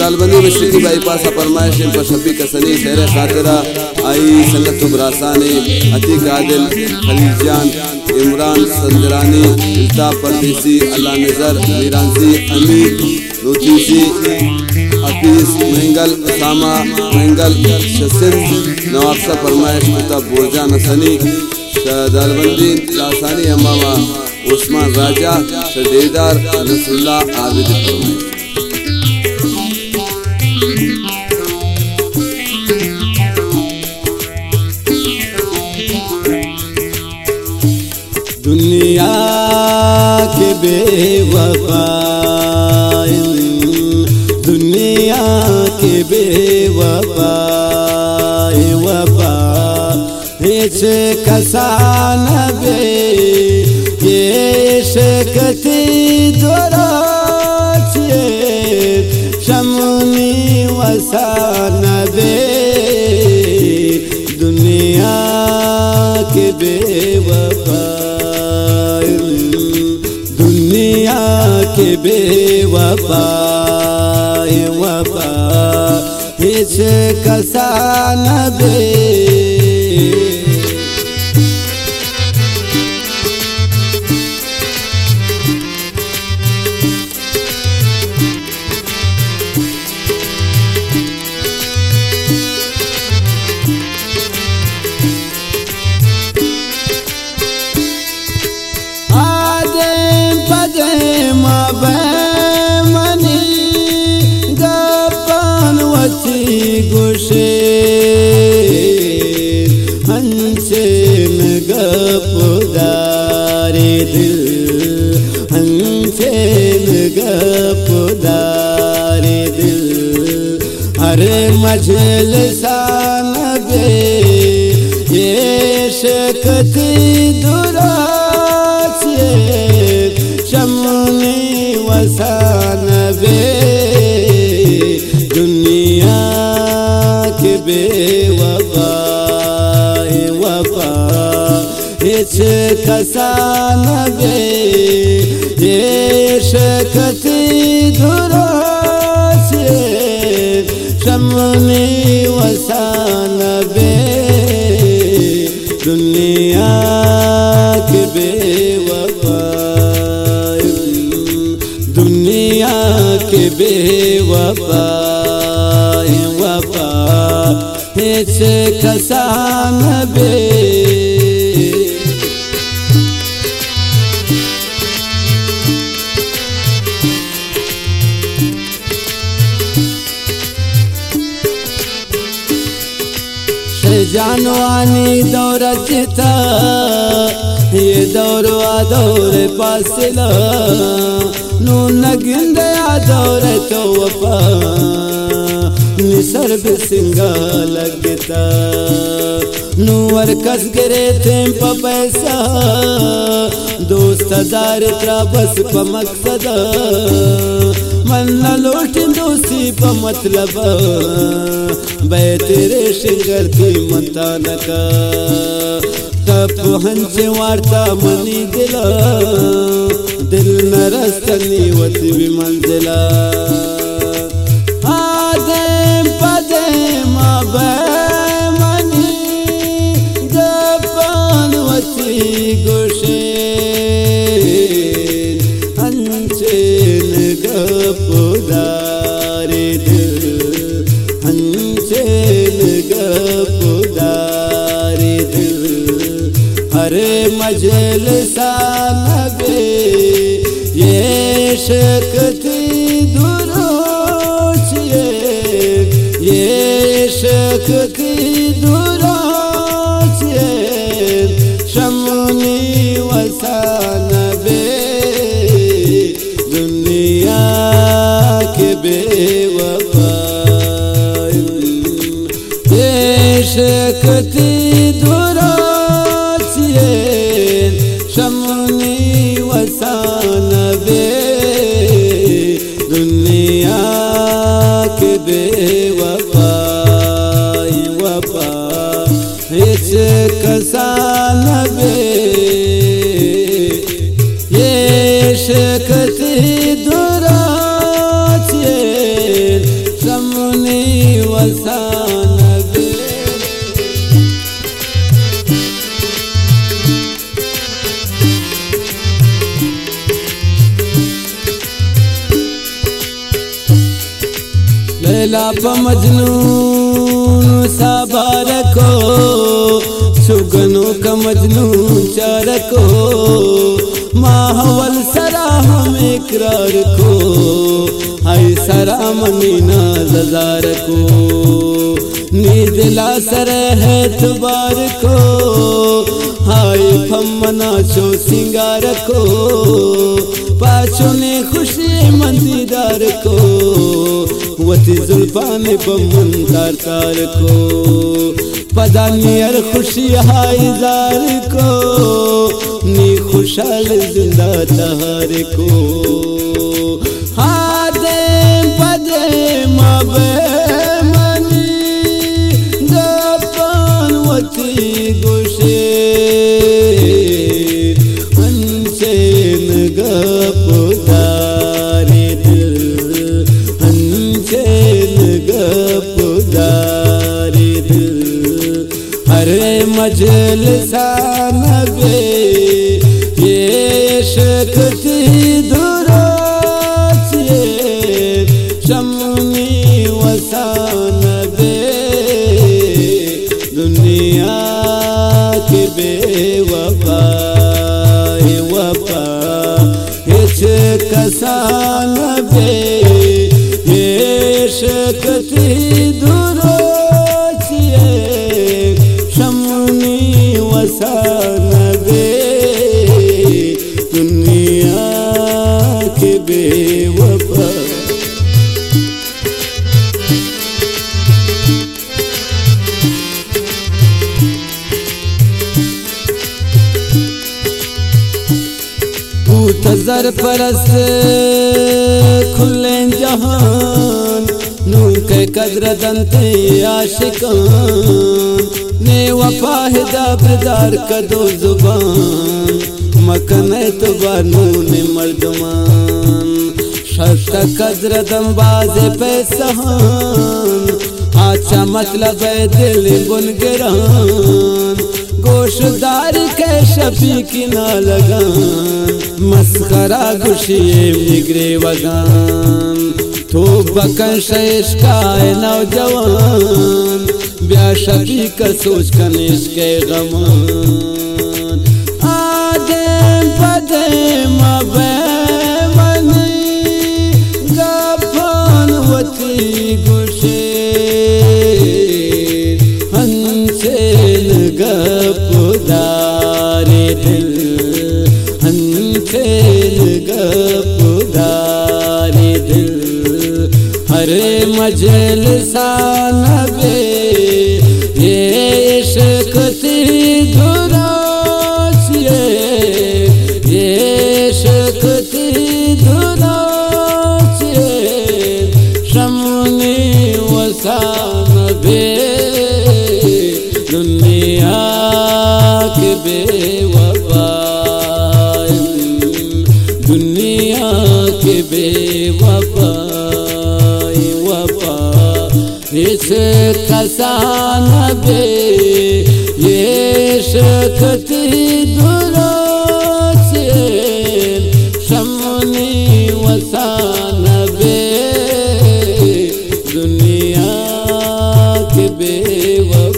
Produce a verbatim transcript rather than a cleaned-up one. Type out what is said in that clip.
जलालबंदी मशरकी bypass फरमाइश पर शफी कसनी शहर खातिरा आई संगत ब्रासानी अतीक आदिल खलीजान इमरान संदरानी इल्ताफ परदेसी अल्लाह नजर मीरानसी अमीर नोतीसी हफीज महंगल उसामा महंगल शसिन नवाबसा फरमाइश मुता बोरजा नसनी जलालबंदी लासानी अमामा उस्मान राजा शदेदार नसरुल्लाह आबिद फरमाइश। दुनिया के बेवफा दुनिया के बेवफा वफा हिच कसान बे ये शकती दोराचे शमुनी वसान बे दुनिया के बेवफा दुनिया के बेवफा वफा हिच कसान बे गुशे हंसेन गपुदारे दिल हंसेन गपुदारे दिल हरे मजलिसान बे ये शकती दुराचे शमुनी वसान बे दुनिया के बेवफा वफा हिच कसान बे ये शकती दुराचे शमुनी वसान बे दुनिया के बेवफा दुनिया के बेवफा वफा हिच कसान बे जानवानी दौरत था ये दौरवा दौर पासिला नू नगिंदया दौर तो वफा निसर बिसिंगा लगता नूवर कस गिरे थे पैसा दोस्त हजार त्रा बस प मकसद मन न लोट दोस्ती प मतलब बे तेरे शिंगर थी मता नका तप हंस वार्ता मनी दिला दिल न रस्तनी वती भी मंजिला आदे पदे माबे मनी गपन वती गोशे हंसेन गपुदारे दिल हंसेन गपुदारे दिल हरे मजलिसान बे ये शकती दुराचे ये शकती दुराचे शमुनी वसान बे दुनिया के बेवफा ये शकती दुराचे शमुनी वसान बे दुनिया के बेवफा वफा हिच कसान बे ये शकती दुराचे बदला प मजनून साबार को सुगनों का मजनू चार को माहवल सरा हम इकरार को हाय सरा मनीना ज़जार को नीदला सर है तुबार को हाय फमना शो सिंगार को पाछो ने खुशी मंदीदार को वती जुल्फान बमन तार तार को पदानियर खुशी हाय जार को नी खुशहाल जिंदा तहार को हादे पदे मबे मनी गपन वती गोशे हंसेन गपदारे दिल हंसेन गपदारे दिल हरे मजलिसा नबे ये शक्ति दुराचे शमनी वसान बे दुनिया के बेवफा वफा हिच कसान बे ये शक्ति दुराचे शमनी वसान बे दुनिया के बेवफा तजर परस खुले जहान नू के कदर दंते आशिकान ने वफा हिदा बरदार कदो जुबान मकन तो बानू ने मर्दमान शर्त कदर दंबाजे पैसहान आचा मतलब है दिल बुनगरान गोशदार के शफी की ना लगान मस्खरा गुशिए निगरे वगान तो बकन शेष का नौजवान ब्या शफी का सोच कनिश के गमान आदे पदे मबे मनी गफन वती गुशे हंसेन गपदारे दिल हंसेन गपदारे दिल हरे मजलिसा नबे ये शक्ति दुराचे ये शक्ति दुराचे शमनी वसान बे दुनिया के बेवफा दुनिया के बेवफा वफा इस कसान बे ये शक्ति दुराचे शमनी वसान बे दुनिया के बेवफा।